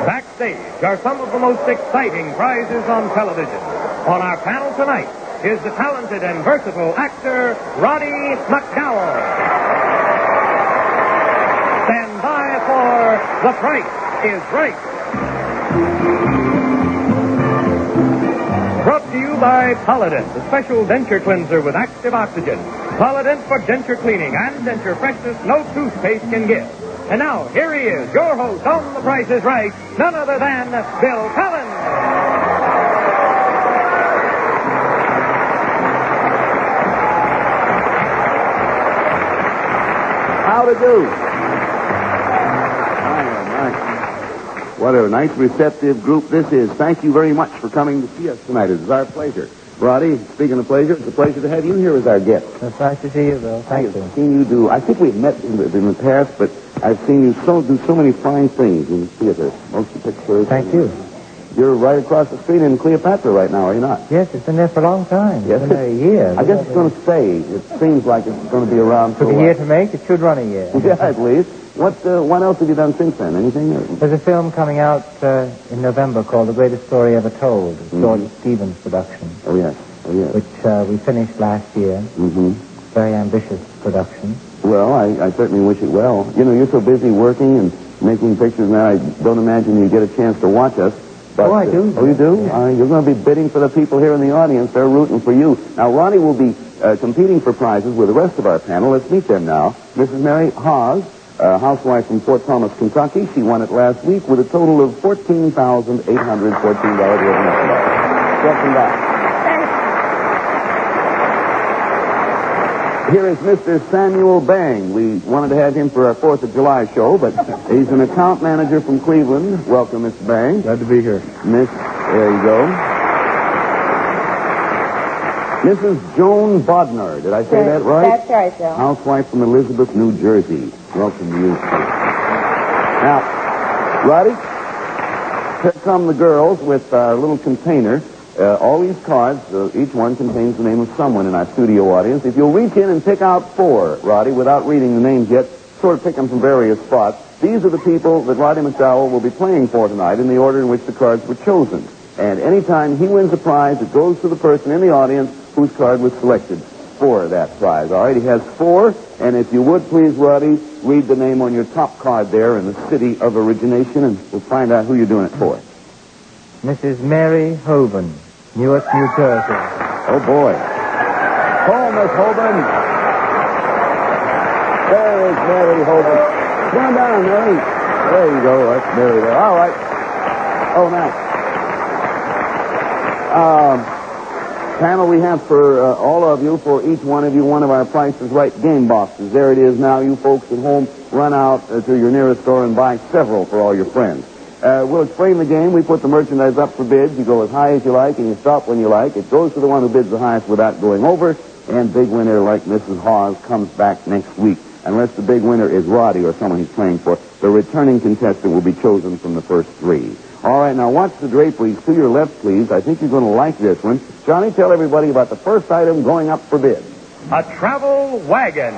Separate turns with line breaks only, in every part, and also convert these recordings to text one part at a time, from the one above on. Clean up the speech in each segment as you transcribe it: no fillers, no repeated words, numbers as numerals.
Backstage are some of the most exciting prizes on television. On our panel tonight is the talented and versatile actor, Roddy McDowall. Stand by for The Price is Right. Brought to you by Polident, the special denture cleanser with active oxygen. Polident for denture cleaning and denture freshness no toothpaste can give. And now, here he is, your host on The Price is Right, none other than Bill Collins.
How to do? What a nice, receptive group this is. Thank you very much for coming to see us tonight. It is our pleasure. Roddy, speaking of pleasure, it's a pleasure to have you here as our guest.
It's nice to see you, Bill. Thank you.
I've seen you do, I think we've met in the past, but I've seen you do so many fine things in the theater, motion pictures.
Thank you.
You're right across the street in Cleopatra right now, are you not?
Yes, it's been there for a long time.
Yes,
it's been there a year.
I guess it's going to stay. It seems like it's going to be around for
a year to make. It should run a year.
Yeah, at least. What else have you done since then? Anything?
There's a film coming out in November called The Greatest Story Ever Told. It's George Stevens' production.
Oh, yes.
Which we finished last year.
Mm-hmm.
Very ambitious production.
Well, I certainly wish it well. You know, you're so busy working and making pictures now, I don't imagine you get a chance to watch us. But,
I do.
Oh, you do?
Yeah.
You're going to be bidding for the people here in the audience. They're rooting for you. Now, Ronnie will be competing for prizes with the rest of our panel. Let's meet them now. Mrs. Mary Haas, a housewife from Fort Thomas, Kentucky. She won it last week with a total of $14,814. Welcome back. Here is Mr. Samuel Bang. We wanted to have him for our 4th of July show, but he's an account manager from Cleveland. Welcome, Mr. Bang.
Glad to be here.
There you go. Mrs. Joan Bodnar. Did I say that right?
That's right, Bill.
Housewife from Elizabeth, New Jersey. Welcome to you. Now, Roddy, here come the girls with a little container. All these cards, each one contains the name of someone in our studio audience. If you'll reach in and pick out 4, Roddy, without reading the names yet, sort of pick them from various spots. These are the people that Roddy McDowall will be playing for tonight in the order in which the cards were chosen. And anytime he wins a prize, it goes to the person in the audience whose card was selected for that prize. All right, he has 4, and if you would please, Roddy, read the name on your top card there and the city of origination, and we'll find out who you're doing it for.
Mrs. Mary Hoban, Newark, New Jersey.
Oh, boy. Oh, Miss Hoban. There is Mary Hoban. Come on down, Mary. There you go. That's Mary there. All right. Oh, now. Panel, we have for all of you, for each one of you, one of our Price is Right game boxes. There it is now. You folks at home, run out to your nearest store and buy several for all your friends. We'll explain the game. We put the merchandise up for bids. You go as high as you like, and you stop when you like. It goes to the one who bids the highest without going over, and big winner like Mrs. Hawes comes back next week. Unless the big winner is Roddy or someone he's playing for, the returning contestant will be chosen from the first 3. All right, now watch the draperies. To your left, please. I think you're going to like this one. Johnny, tell everybody about the first item going up for bid.
A travel wagon.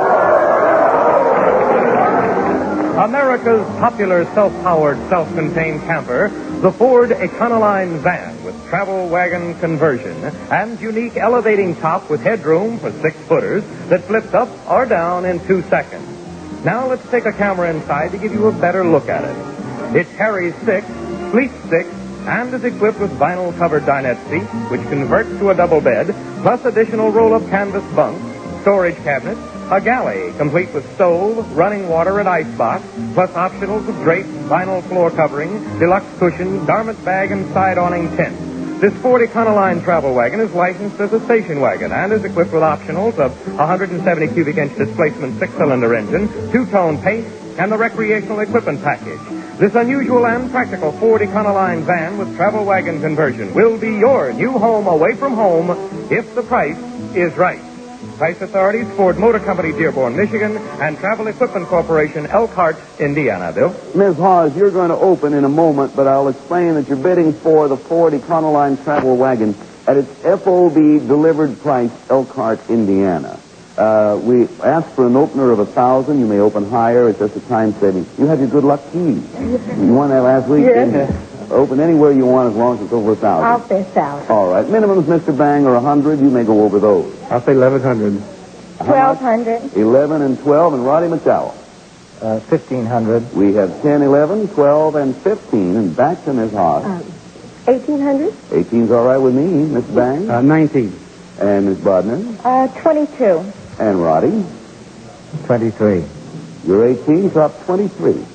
America's popular self-powered, self-contained camper, the Ford Econoline van with travel wagon conversion and unique elevating top with headroom for 6-footers that flips up or down in 2 seconds. Now let's take a camera inside to give you a better look at it. It carries 6, sleeps 6, and is equipped with vinyl-covered dinette seats, which converts to a double bed, plus additional roll-up canvas bunks, storage cabinets, a galley complete with stove, running water, and icebox, plus optionals of drapes, vinyl floor covering, deluxe cushions, garment bag, and side awning tent. This Ford Econoline travel wagon is licensed as a station wagon and is equipped with optionals of 170 cubic inch displacement 6-cylinder engine, 2-tone paint, and the recreational equipment package. This unusual and practical Ford Econoline van with travel wagon conversion will be your new home away from home if the price is right. Price authorities, Ford Motor Company, Dearborn, Michigan, and Travel Equipment Corporation, Elkhart, Indiana. Bill?
Ms. Hawes, you're going to open in a moment, but I'll explain that you're bidding for the Ford Econoline travel wagon at its FOB delivered price, Elkhart, Indiana. We ask for an opener of 1,000. You may open higher. It's just a time saving. You have your good luck key. You won that last week, didn't you? Open anywhere you want as long as it's over 1,000.
I'll say 1,000.
All right. Minimums, Mr. Bang, are 100. You may go over those.
I'll say 1,100.
1,200.
11 and 12, and Roddy McDowell.
1,500.
We have 10, 11, 12, and 15, and back to Miss Haas.
1,800.
18's all right with me, Mr. Bang.
19.
And Miss Bodner.
22.
And Roddy.
23.
You're 18, top 23.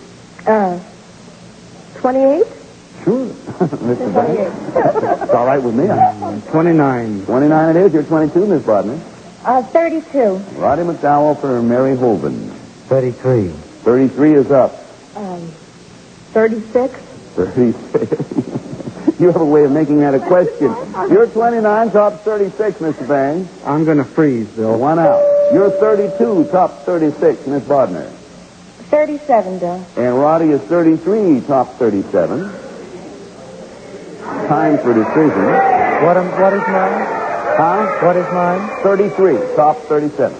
28.
Sure. Mr. Bang.
28.
It's all right with me.
29.
29 it is. You're 22, Miss Bodner.
32.
Roddy McDowell for Mary Holden.
33.
33 is up.
36.
36. You have a way of making that a question. You're 29, top 36, Mr. Bang.
I'm going to freeze, Bill.
One out. You're 32, top 36, Miss Bodner.
37, Bill.
And Roddy is 33, top 37. Time for decision.
What is mine?
Huh?
What is mine?
33, top 37.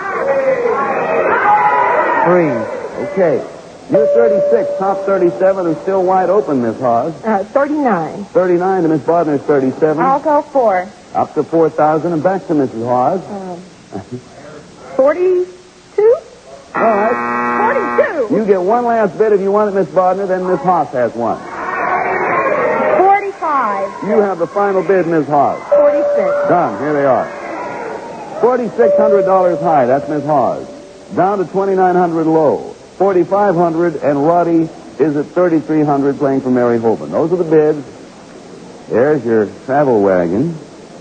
Freeze.
Okay. You're 36, top 37, and still wide open, Miss Haas.
39.
39 to Miss Bodner's 37.
I'll go 4.
Up to 4,000 and back to Mrs. Haas.
42?
All right.
42.
You get one last bid if you want it, Miss Bodner, then Miss Haas has one.
45.
You have the final bid, Miss Haas.
46.
Done. Here they are. $4,600 high. That's Miss Haas. Down to $2,900 low. $4,500, and Roddy is at $3,300 playing for Mary Holden. Those are the bids. There's your travel wagon.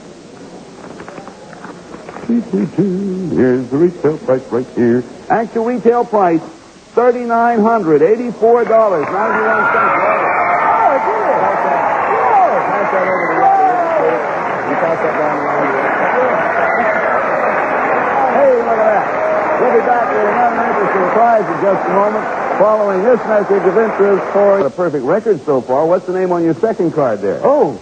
Here's the retail price right here. Actual retail price, $3,984.91.
Oh, did it?
Pass that over to Roddy. You pass that down the line here. Hey, look at that. We'll be back with another interesting prize in just a moment. Following this message of interest for a perfect record so far. What's the name on your second card there?
Oh.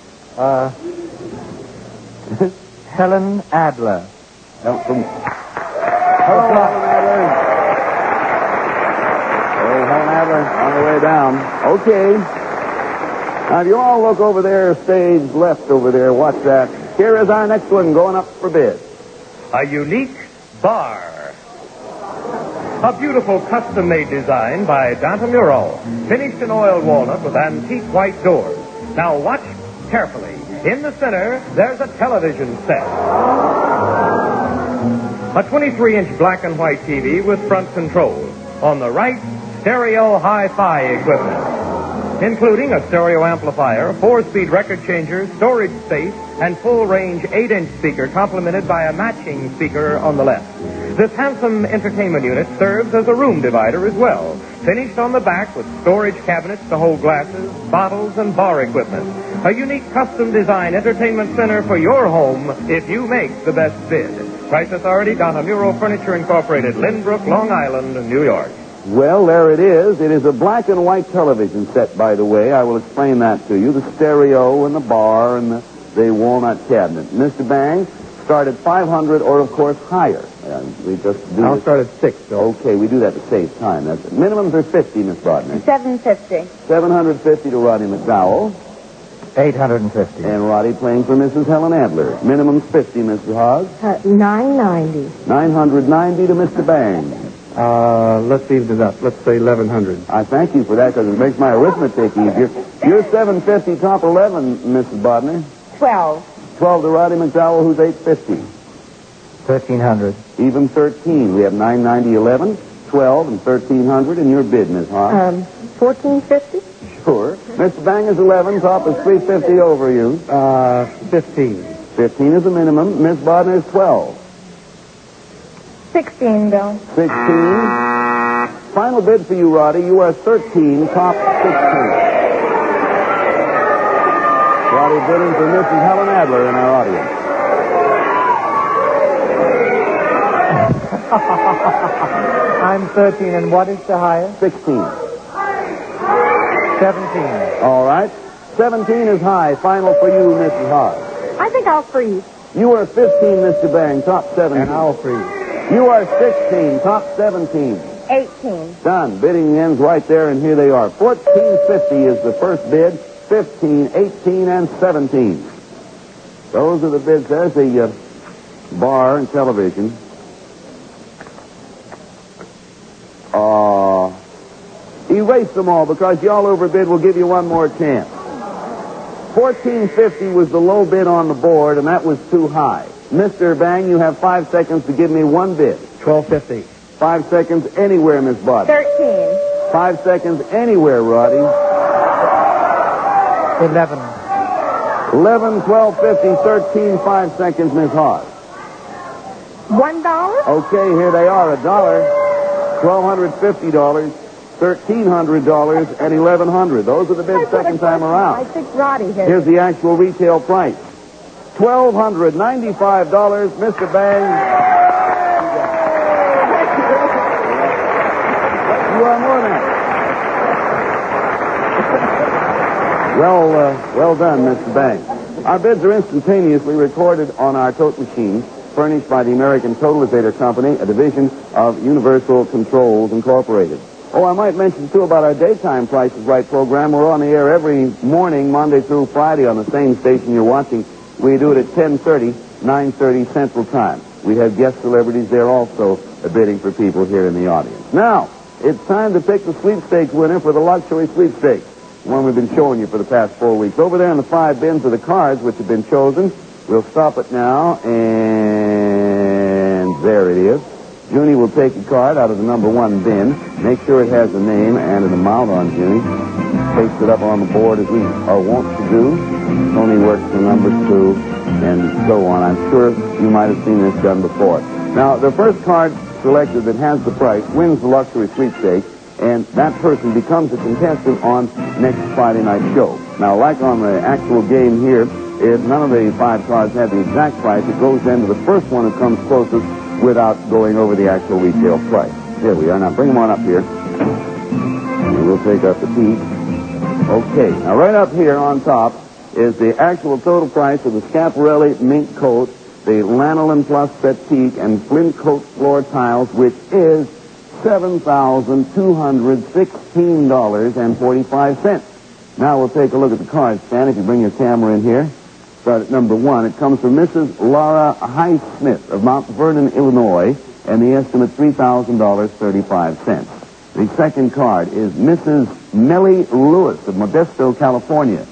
Helen Adler.
Hello, Helen Adler. Oh, Helen Adler on the way down. Okay. Now, if you all look over there, stage left over there, watch that. Here is our next one going up for bid.
A unique bar. A beautiful custom-made design by Dantamuro, finished in oiled walnut with antique white doors. Now watch carefully. In the center, there's a television set. A 23-inch black and white TV with front controls. On the right, stereo hi-fi equipment, including a stereo amplifier, 4-speed record changer, storage space, and full-range 8-inch speaker complemented by a matching speaker on the left. This handsome entertainment unit serves as a room divider as well, finished on the back with storage cabinets to hold glasses, bottles, and bar equipment. A unique custom-designed entertainment center for your home if you make the best bid. Price Authority, Dantamuro Furniture Incorporated, Lynbrook, Long Island, New York.
Well, there it is. It is a black and white television set, by the way. I will explain that to you. The stereo and the bar and the walnut cabinet. Mr. Bang, start at $500 or, of course, higher. We just do
I'll
this.
start at 6, Bill.
Okay, we do that to save time. That's it. Minimums are $50, Miss Bodner.
750.
$750 to Roddy McDowell.
850.
And Roddy playing for Mrs. Helen Adler. Minimums $50, Mr. Haas.
990.
$990 to Mr. Bang.
Let's even it up. Let's say 1,100.
I thank you for that because it makes my arithmetic easier. You're $750, top 11, Mrs. Bodner.
12.
12 to Roddy McDowell, who's $850.
1,300.
Even 13. We have 990, 11, 12, and 1,300 in your bid, Miss Haas.
1450.
Sure. Mr. Bang is 11, top is 350 over you.
15.
15 is the minimum. Miss Bodner is 12.
16, Bill.
16. Final bid for you, Roddy. You are 13, top 16. Roddy bidding for Mrs. Helen Adler in our audience.
I'm 13, and what is the highest?
16.
17.
All right. 17 is high. Final for you, Mrs. Haas.
I think I'll freeze.
You are 15, Mr. Bang, top 17.
And I'll freeze.
You are 16, top 17.
18.
Done. Bidding ends right there, and here they are. $14.50 is the first bid. 15, 18, and 17. Those are the bids. There's the bar and television. Erase them all because y'all overbid. We'll give you one more chance. $14.50 was the low bid on the board, and that was too high. Mr. Bang, you have 5 seconds to give me one bid.
$12.50.
5 seconds anywhere, Miss Bud.
13.
5 seconds anywhere, Roddy.
11.
11, 12, 50, 13, 5 seconds, Miss Hawes.
$1?
Okay, here they are. $1, $1,250, $1,300, and $1,100. Those are the bids second time
I
around.
think Roddy has.
Here's the actual retail price. $1,295, Mr. Bang. You are more than that. Well done, Mr. Bang. Our bids are instantaneously recorded on our tote machine, furnished by the American Totalizator Company, a division of Universal Controls Incorporated. Oh, I might mention, too, about our daytime Price is Right program. We're on the air every morning, Monday through Friday, on the same station you're watching. We do it at 10:30, 9:30 Central Time. We have guest celebrities there also bidding for people here in the audience. Now, it's time to pick the sweepstakes winner for the luxury sweepstakes, the one we've been showing you for the past 4 weeks. Over there in the 5 bins are the cards which have been chosen. We'll stop it now, and there it is. Junie will take a card out of the number 1 bin. Make sure it has a name and an amount on Junie. Paste it up on the board as we are wont to do. Tony works the number 2, and so on. I'm sure you might have seen this done before. Now, the first card selected that has the price wins the luxury sweepstakes, and that person becomes a contestant on next Friday night show. Now, like on the actual game here, if none of the 5 cards have the exact price, it goes then to the first one who comes closest without going over the actual retail price. Here we are. Now, bring them on up here. And we'll take up the peak. Okay. Now, right up here on top is the actual total price of the Schiaparelli mink coat, the Lanolin Plus Fatigue, and Flint coat floor tiles, which is $7,216.45. Now we'll take a look at the cards, Stan, if you bring your camera in here. Start at number 1. It comes from Mrs. Laura Highsmith of Mount Vernon, Illinois, and the estimate $3,000.35. The second card is Mrs. Melly Lewis of Modesto, California,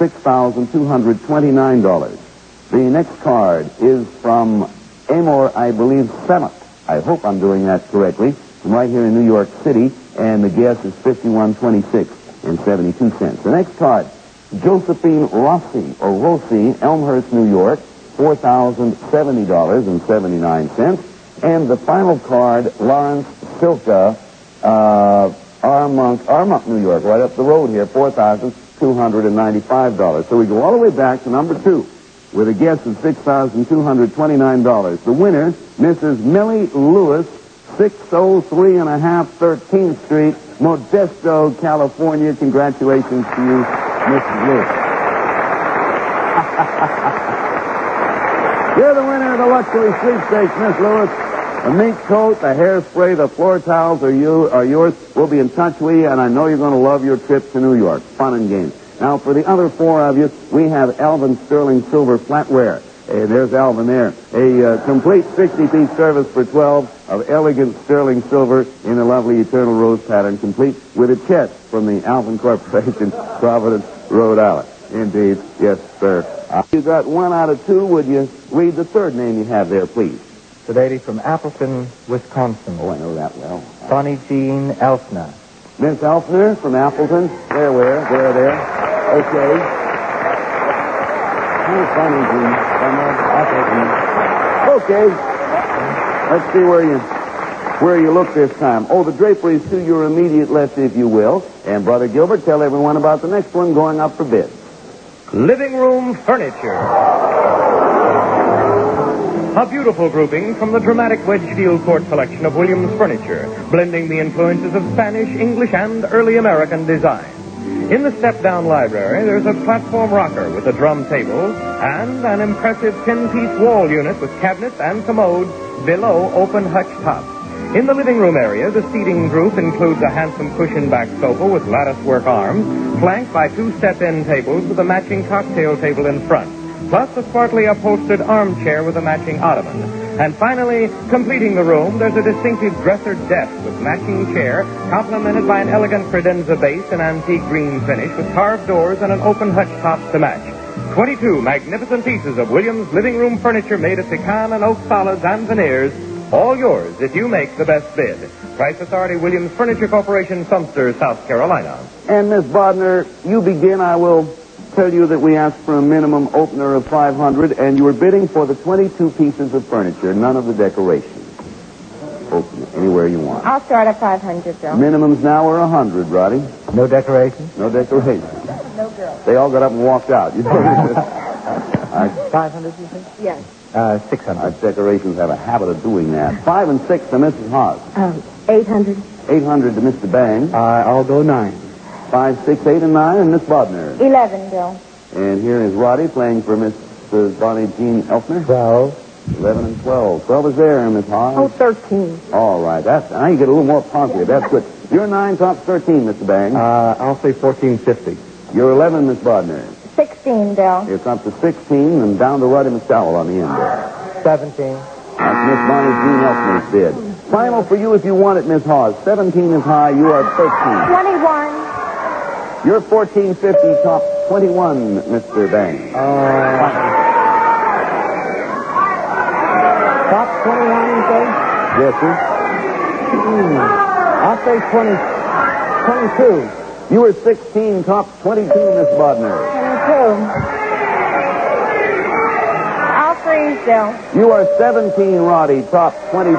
$6,229. The next card is from Amor, I believe, Semet. I hope I'm doing that correctly. From right here in New York City, and the guess is $51.26.72. The next card, Josephine Rossi, Elmhurst, New York, $4,070.79. And the final card, Lawrence Silka, Armonk, New York, right up the road here, $4,295. So we go all the way back to number 2 with a guess of $6,229. The winner, Mrs. Millie Lewis, 603.5 13th Street, Modesto, California. Congratulations to you, Mrs. Lewis. You're the winner of the luxury sweepstakes, Miss Lewis. The mink coat, the hairspray, the floor towels are yours. We'll be in touch with you, and I know you're going to love your trip to New York. Fun and games. Now, for the other 4 of you, we have Alvin Sterling Silver Flatware. Hey, there's Alvin there. A complete 60-piece service for 12 of elegant sterling silver in a lovely eternal rose pattern, complete with a chest from the Alvin Corporation, Providence, Rhode Island. Indeed. Yes, sir. You got 1 out of 2. Would you read the third name you have there, please?
The lady from Appleton, Wisconsin.
Oh, I know that well.
Bonnie Jean Elfner.
Miss Elfner from Appleton. There. Okay. Oh, Bonnie Jean from Appleton. Okay. Let's see where you look this time. Oh, the draperies to your immediate left, if you will. And Brother Gilbert, tell everyone about the next one going up for bid.
Living room furniture. A beautiful grouping from the dramatic Wedgfield Court collection of Williams Furniture, blending the influences of Spanish, English, and early American design. In the step-down library, there's a platform rocker with a drum table and an impressive 10-piece wall unit with cabinets and commodes below open hutch tops. In the living room area, the seating group includes a handsome cushion-back sofa with lattice-work arms, flanked by two step-in tables with a matching cocktail table in front, plus a smartly upholstered armchair with a matching ottoman. And finally, completing the room, there's a distinctive dresser desk with matching chair, complemented by an elegant credenza base in antique green finish with carved doors and an open hutch top to match. 22 magnificent pieces of Williams' living room furniture made of pecan and oak solids and veneers, all yours if you make the best bid. Price Authority, Williams Furniture Corporation, Sumter, South Carolina.
And Miss Bodner, you begin. I will tell you that we asked for a minimum opener of $500, and you were bidding for the 22 pieces of furniture, none of the decorations. Open it anywhere you want.
I'll start at 500, Bill.
Minimums now are 100, Roddy.
No decorations?
No decorations.
No girls.
They all got up and walked out. You know.
500, you think?
Yes.
600.
Our decorations have a habit of doing that. 5 and 6 to Mrs. Haas.
800.
800 to Mr. Bang.
I'll go 9.
5, 6, 8, and 9, and Miss Bodner.
11, Bill.
And here is Roddy playing for Miss Bonnie Jean Elfner.
12.
11 and 12. 12 is there, Miss Haas.
Oh, 13.
All right. Now you get a little more positive. That's good. You're 9, top 13, Mr. Bang.
I'll say 1450.
You're 11, Miss Bodner.
16, Bill.
It's up to 16 and down to Roddy McDowell on the end there.
17.
That's Miss Bonnie Jean Elfner's bid. Final for you if you want it, Miss Haas. 17 is high. You are 13.
21.
You're 1450, top 21, Mr. Bang.
Top 21, you say?
Yes, sir.
I'll say 22.
You were 16, top 22, Miss Bodner.
22. I'll freeze, Bill.
You are 17, Roddy, top 22.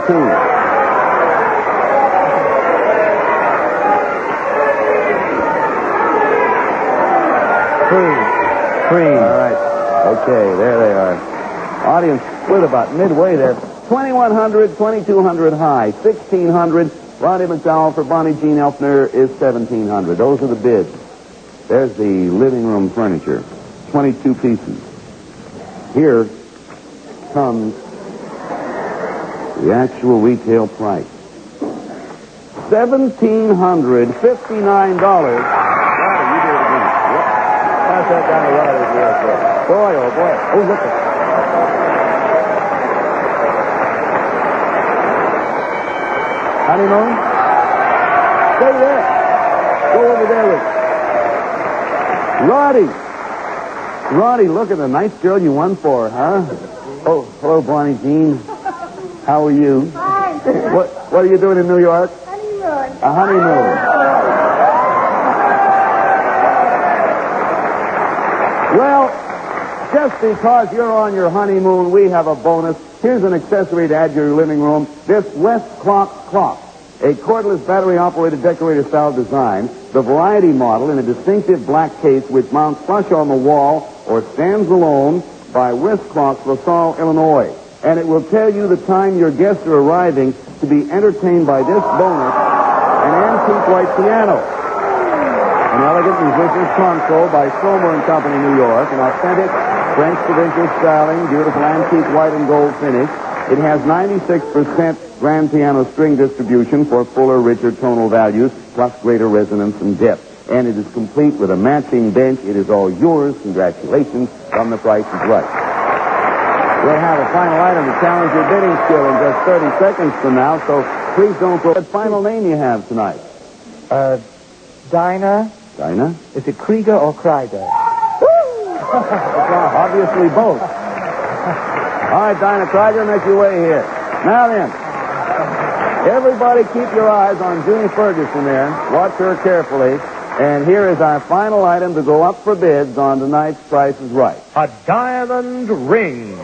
Free.
All right. Okay, there they are. Audience split about midway there. 2,100, 2,200 high, 1,600. Roddy McDowell for Bonnie Jean Elfner is 1,700. Those are the bids. There's the living room furniture. 22 pieces. Here comes the actual retail price. $1,759. Roddy, you do it again. Yep. Pass that down to Roddy. Boy, oh boy. Oh, look at it. Honeymoon? Stay there. Go over there with Roddy, look at the nice girl you won for, huh? Oh, hello, Bonnie Jean. How are you?
Fine.
What are you doing in New York?
Honeymoon.
A honeymoon. Well, just because you're on your honeymoon, we have a bonus. Here's an accessory to add to your living room. This West clock. A cordless battery-operated decorator-style design. The variety model in a distinctive black case which mounts flush on the wall or stands alone by West Clocks, LaSalle, Illinois. And it will tell you the time your guests are arriving to be entertained by this bonus, an antique white piano. An elegant musician's console by Somer & Company, New York. An authentic French provincial styling, beautiful antique white and gold finish. It has 96% grand piano string distribution for fuller, richer tonal values, plus greater resonance and depth. And it is complete with a matching bench. It is all yours. Congratulations from The Price is Right. We'll have a final item to challenge your bidding skill in just 30 seconds from now, so please don't go. What final name you have tonight?
Dinah.
Dinah?
Is it Krieger or Kreider?
Obviously both. All right, Dinah Krieger, make your way here. Now then, everybody keep your eyes on Junie Ferguson there. Watch her carefully. And here is our final item to go up for bids on tonight's Price is Right.
A diamond ring.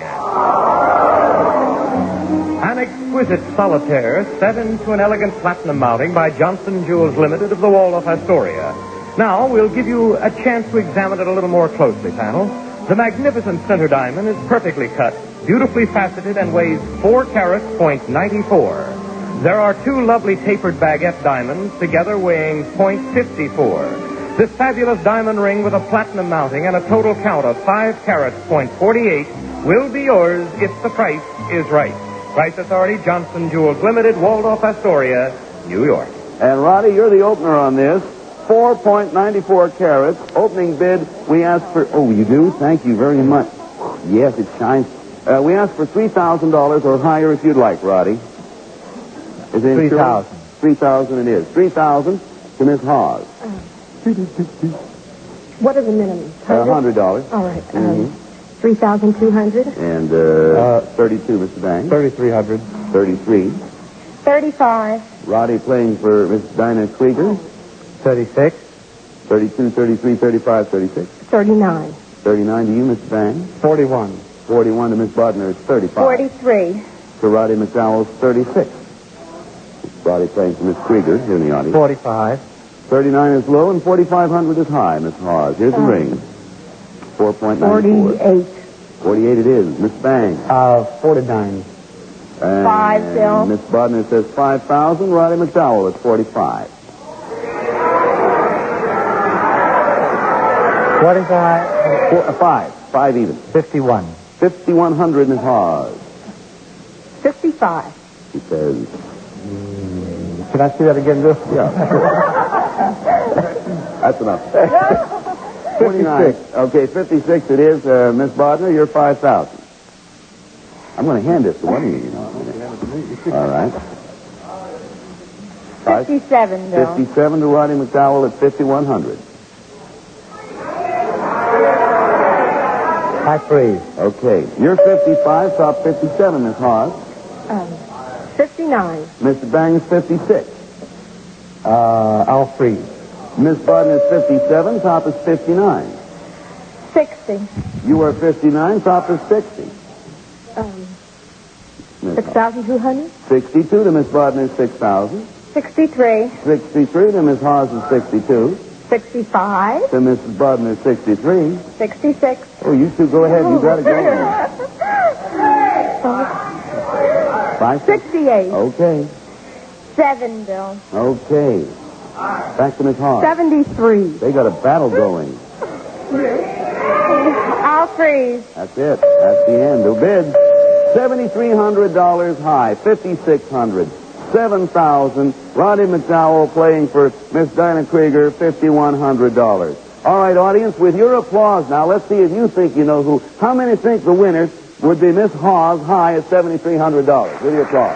An exquisite solitaire set into an elegant platinum mounting by Johnson Jewels Limited of the Waldorf Astoria. Now, we'll give you a chance to examine it a little more closely, panel. The magnificent center diamond is perfectly cut, beautifully faceted, and weighs 4 carats, .94. There are 2 lovely tapered baguette diamonds, together weighing .54. This fabulous diamond ring with a platinum mounting and a total count of 5 carats, .48, will be yours if the price is right. Price Authority, Johnson Jewels Limited, Waldorf Astoria, New York.
And, Roddy, you're the opener on this. 4.94 carats. Opening bid, we ask for... Oh, you do? Thank you very much. Yes, it shines. We ask for $3,000 or higher if you'd like, Roddy. Is it
$3,000.
$3,000 it is. $3,000 to Miss Hawes.
What is the minimum?
$100.
All right. 3,200.
And 32, Mr. Bang.
3,300.
33.
35.
Roddy playing for Miss Dinah Krieger.
36.
32, 33, 35, 36.
39.
39 to you, Mr. Bang.
41.
41 to Miss Bodner is 35.
43.
To Roddy McDowell's 36. Roddy playing for Miss Krieger here in the audience.
45.
39 is low and 4,500 is high, Miss Hawes. Here's the ring. 4.94.
48.
48 it is. Miss Bang.
49.
And
5, Bill.
Miss Bodner says 5,000. Roddy McDowell is 45.
45.
5 even.
51.
5,100, Miss Hawes.
55.
He says,
Can I see that again, Bill?
yeah. That's enough. 29. Okay, 56 it is. Miss Bodner, you're 5,000. I'm going to hand this to one of you, you know. All right.
57, Bill.
57 to Roddy McDowell at 5,100.
I freeze.
Okay. You're 55, top 57, Miss Hawes.
59.
Mr. Bang's 56.
I'll freeze.
Miss Bodner's 57, top is 59.
60.
You are 59, top is 60.
6,200.
62 to Miss Bodner's 6,000.
63.
63 to Miss Hawes' 62.
65.
To Mrs. Bodner's 63.
66.
Oh, you two go ahead. You got to go.
68.
Okay.
7, Bill.
Okay. Back to Miss Hawes.
73.
They got a battle going.
I'll freeze.
That's it. That's the end. The bid. $7,300 high. 5,600. 7,000. Roddy McDowell playing for Miss Dinah Krieger. $5,100. All right, audience, with your applause now, let's see if you think you know who. How many think the winner would be Miss Hawes high at $7,300? With your applause.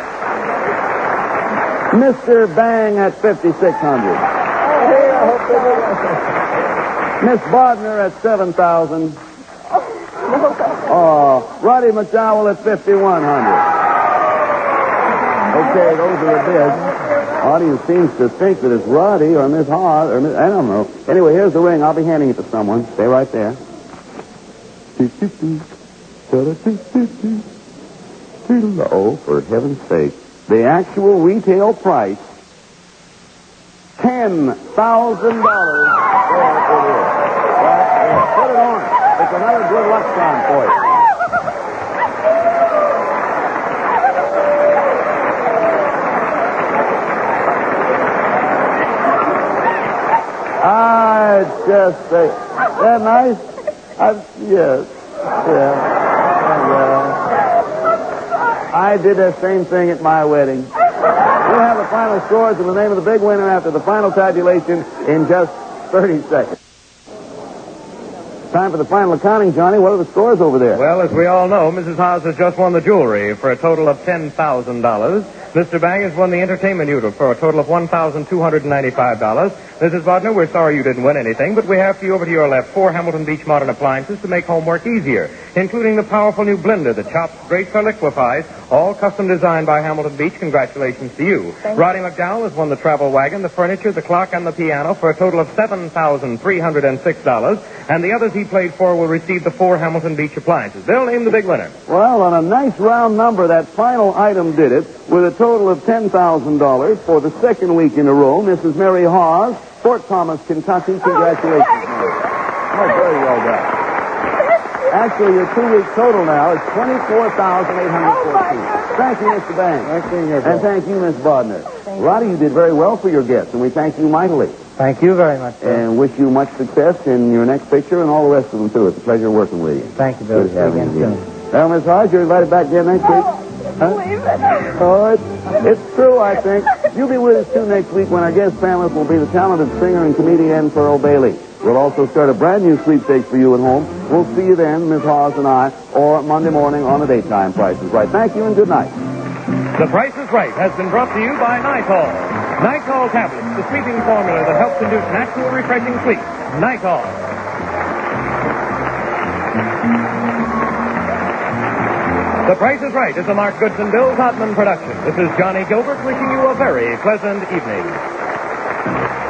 Mr. Bang at $5,600. Miss Bodner at $7,000. Roddy McDowell at $5,100. Okay, those are the bids. Audience seems to think that it's Roddy or Miss Hawes or I don't know. Anyway, here's the ring. I'll be handing it to someone. Stay right there. Oh, for heaven's sake. The actual retail price, $10,000. There it is. Put it on. It's another good luck charm for you. I just say, that nice? Yes. Yeah. I did that same thing at my wedding. We'll have the final scores and the name of the big winner after the final tabulation in just 30 seconds. Time for the final accounting, Johnny. What are the scores over there?
Well, as we all know, Mrs. Hawes has just won the jewelry for a total of $10,000. Mr. Bang has won the entertainment unit for a total of $1,295. Mrs. Bodner, we're sorry you didn't win anything, but we have for you over to your left 4 Hamilton Beach modern appliances to make homework easier, including the powerful new blender that chops, grates, or liquefies, all custom designed by Hamilton Beach. Congratulations to you. Roddy McDowell has won the travel wagon, the furniture, the clock, and the piano for a total of $7,306, and the others he played for will receive the 4 Hamilton Beach appliances. They'll name the big winner.
Well, on a nice round number, that final item did it, with a total of $10,000 for the second week in a row. Mrs. Mary Hawes, Fort Thomas, Kentucky. Congratulations. Oh, very well done. Actually, your 2-week total now is $24,814. Thank you, Mr. Bang.
Nice being here,
And thank you, Miss Bodner. Roddy, you did very well for your guests, and we thank you mightily.
Thank you very much, Bill.
And wish you much success in your next picture and all the rest of them, too. It's a pleasure working with you.
Thank you, Bill.
Good
See you
having
again
you.
soon.
Well, Miss Hodge, you're invited back again next week.
Believe it.
Oh, it's true, I think. You'll be with us, too, next week when our guest panelist will be the talented singer and comedian Pearl Bailey. We'll also start a brand new sweepstakes for you at home. We'll see you then, Miss Hawes and I, or Monday morning on the Daytime Price is Right. Thank you and good night.
The Price is Right has been brought to you by Nytol. Nytol tablets, the sweeping formula that helps induce natural refreshing sleep. Nytol. The Price is Right is a Mark Goodson, Bill Todman production. This is Johnny Gilbert wishing you a very pleasant evening.